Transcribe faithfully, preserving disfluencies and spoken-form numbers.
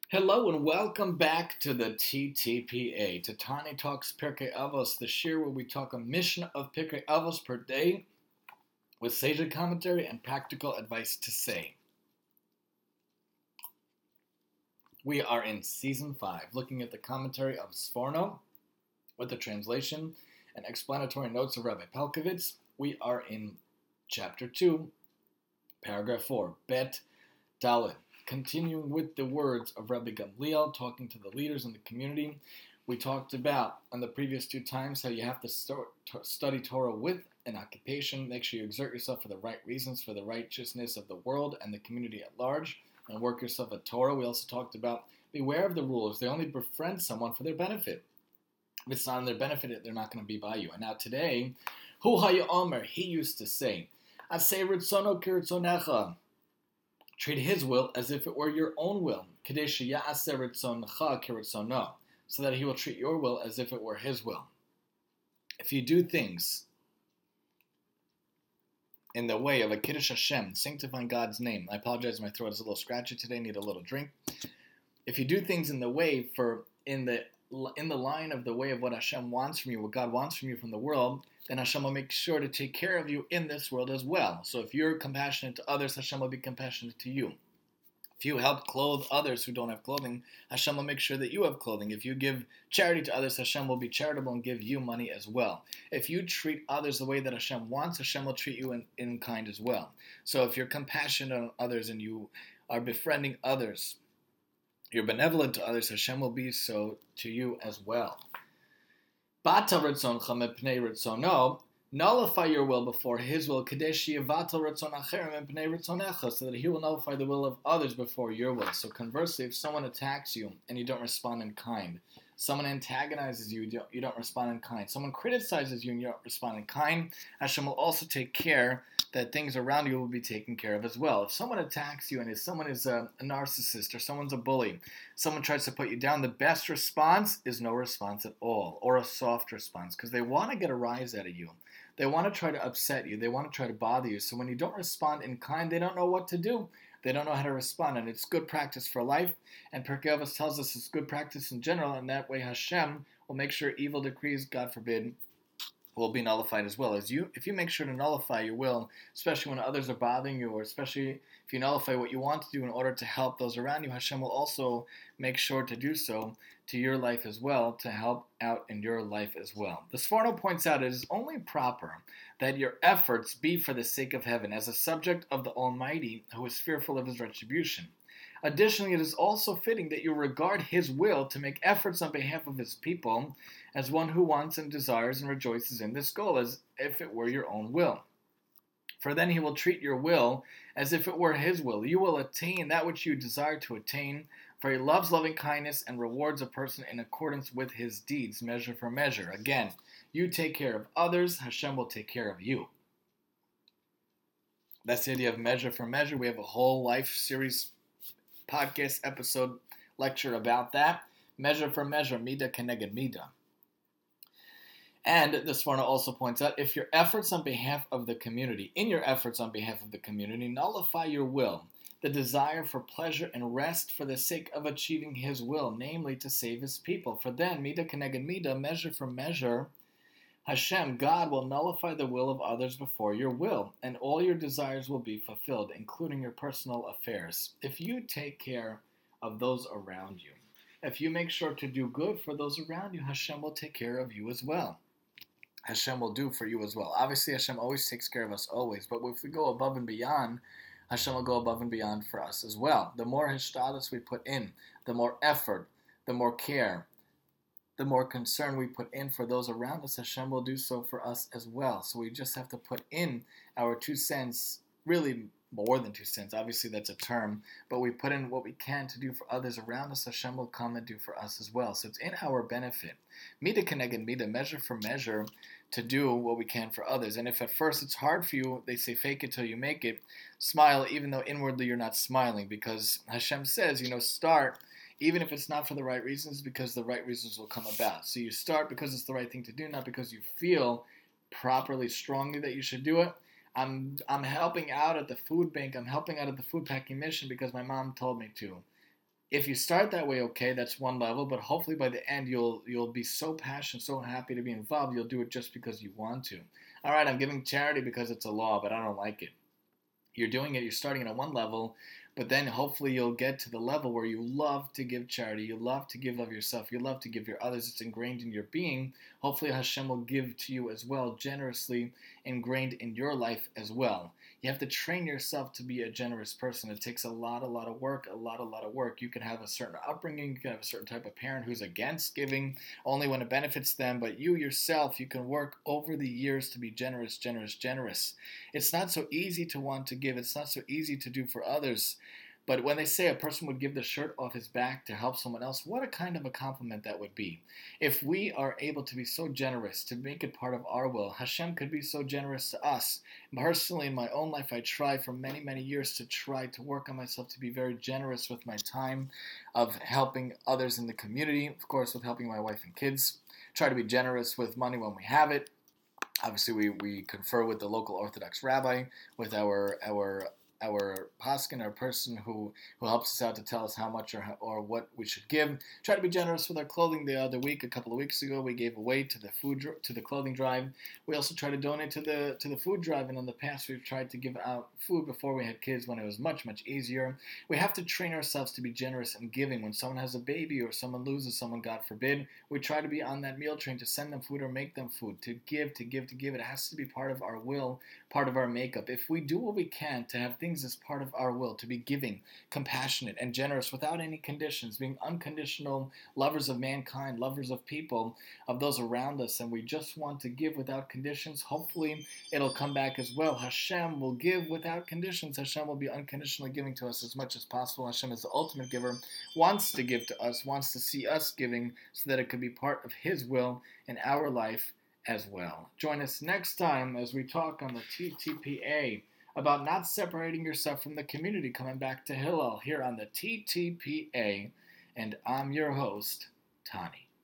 Hello and welcome back to the T T P A, to Tani Talks Pirkei Avos, the shir where we talk a mission of Pirkei Avos per day with sage commentary and practical advice to say. We are in season five, looking at the commentary of Sforno with the translation and explanatory notes of Rabbi Pelkovitz. We are in chapter two, paragraph four, Bet Dalet. Continuing with the words of Rabbi Gamliel, talking to the leaders in the community, we talked about on the previous two times how you have to start, to study Torah with an occupation. Make sure you exert yourself for the right reasons, for the righteousness of the world and the community at large, and work yourself at Torah. We also talked about beware of the rulers. They only befriend someone for their benefit. If it's not in their benefit, they're not going to be by you. And now today, Hu Haya Omer, he used to say, Aseh ritzono kiritzonecha. Treat his will as if it were your own will, so that he will treat your will as if it were his will. If you do things in the way of a Kiddush Hashem, sanctifying God's name, I apologize, my throat is a little scratchy today, need a little drink. If you do things in the way for in the in the line of the way of what Hashem wants from you, what God wants from you from the world, then Hashem will make sure to take care of you in this world as well. So if you're compassionate to others, Hashem will be compassionate to you. If you help clothe others who don't have clothing, Hashem will make sure that you have clothing. If you give charity to others, Hashem will be charitable and give you money as well. If you treat others the way that Hashem wants, Hashem will treat you in, in kind as well. So if you're compassionate on others and you are befriending others, you're benevolent to others, Hashem will be so to you as well. Bata ritzoncha mepnei ritzono, nullify your will before his will, kadesh yevatal ritzon acher mepnei ritzonecha, so that he will nullify the will of others before your will. So conversely, if someone attacks you and you don't respond in kind, someone antagonizes you, you don't, you don't respond in kind, someone criticizes you and you don't respond in kind, Hashem will also take care that things around you will be taken care of as well. If someone attacks you and if someone is a, a narcissist or someone's a bully, someone tries to put you down, the best response is no response at all, or a soft response, because they want to get a rise out of you. They want to try to upset you. They want to try to bother you. So when you don't respond in kind, they don't know what to do. They don't know how to respond, and it's good practice for life. And Pirkei Avos tells us it's good practice in general, and that way Hashem will make sure evil decrees, God forbid, will be nullified as well. As you, if you make sure to nullify your will, especially when others are bothering you, or especially if you nullify what you want to do in order to help those around you, Hashem will also make sure to do so to your life as well, to help out in your life as well. The Sforno points out it is only proper that your efforts be for the sake of heaven, as a subject of the Almighty who is fearful of his retribution. Additionally, it is also fitting that you regard his will to make efforts on behalf of his people as one who wants and desires and rejoices in this goal, as if it were your own will. For then he will treat your will as if it were his will. You will attain that which you desire to attain, for he loves loving kindness and rewards a person in accordance with his deeds, measure for measure. Again, you take care of others, Hashem will take care of you. That's the idea of measure for measure. We have a whole life series podcast episode lecture about that. Measure for measure, mida keneged mida. And the Sforno also points out, if your efforts on behalf of the community, in your efforts on behalf of the community, nullify your will, the desire for pleasure and rest for the sake of achieving his will, namely to save his people. For then, mida keneged mida, measure for measure, Hashem, God, will nullify the will of others before your will, and all your desires will be fulfilled, including your personal affairs. If you take care of those around you, if you make sure to do good for those around you, Hashem will take care of you as well. Hashem will do for you as well. Obviously, Hashem always takes care of us, always. But if we go above and beyond, Hashem will go above and beyond for us as well. The more hishtadlus we put in, the more effort, the more care, the more concern we put in for those around us, Hashem will do so for us as well. So we just have to put in our two cents, really more than two cents. Obviously, that's a term. But we put in what we can to do for others around us, Hashem will come and do for us as well. So it's in our benefit. Mida keneged mida, measure for measure, to do what we can for others. And if at first it's hard for you, they say fake it till you make it, smile even though inwardly you're not smiling. Because Hashem says, you know, start even if it's not for the right reasons, because the right reasons will come about. So you start because it's the right thing to do, not because you feel properly, strongly that you should do it. I'm I'm helping out at the food bank. I'm helping out at the food packing mission because my mom told me to. If you start that way, okay, that's one level, but hopefully by the end you'll you'll be so passionate, so happy to be involved, you'll do it just because you want to. All right, I'm giving charity because it's a law, but I don't like it. You're doing it, you're starting at one level, but then hopefully you'll get to the level where you love to give charity, you love to give of yourself, you love to give your others, it's ingrained in your being. Hopefully Hashem will give to you as well, generously ingrained in your life as well. You have to train yourself to be a generous person. It takes a lot, a lot of work, a lot, a lot of work. You can have a certain upbringing, you can have a certain type of parent who's against giving only when it benefits them, but you yourself, you can work over the years to be generous, generous, generous. It's not so easy to want to give. It's not so easy to do for others. But when they say a person would give the shirt off his back to help someone else, what a kind of a compliment that would be. If we are able to be so generous, to make it part of our will, Hashem could be so generous to us. Personally, in my own life, I try for many, many years to try to work on myself to be very generous with my time, of helping others in the community, of course, with helping my wife and kids. Try to be generous with money when we have it. Obviously, we, we confer with the local Orthodox rabbi, with our our our paskin, our person who, who helps us out to tell us how much or or what we should give. Try to be generous with our clothing. The other week, a couple of weeks ago, we gave away to the food to the clothing drive. We also try to donate to the to the food drive. And in the past, we've tried to give out food before we had kids when it was much much easier. We have to train ourselves to be generous and giving. When someone has a baby or someone loses someone, God forbid, we try to be on that meal train to send them food or make them food, to give, to give, to give. It has to be part of our will, part of our makeup. If we do what we can to have things as part of our will, to be giving, compassionate, and generous without any conditions, being unconditional lovers of mankind, lovers of people, of those around us, and we just want to give without conditions, hopefully it'll come back as well. Hashem will give without conditions. Hashem will be unconditionally giving to us as much as possible. Hashem is the ultimate giver, wants to give to us, wants to see us giving so that it could be part of His will in our life as well. Join us next time as we talk on the T T P A about not separating yourself from the community, coming back to Hillel here on the T T P A. And I'm your host, Tani.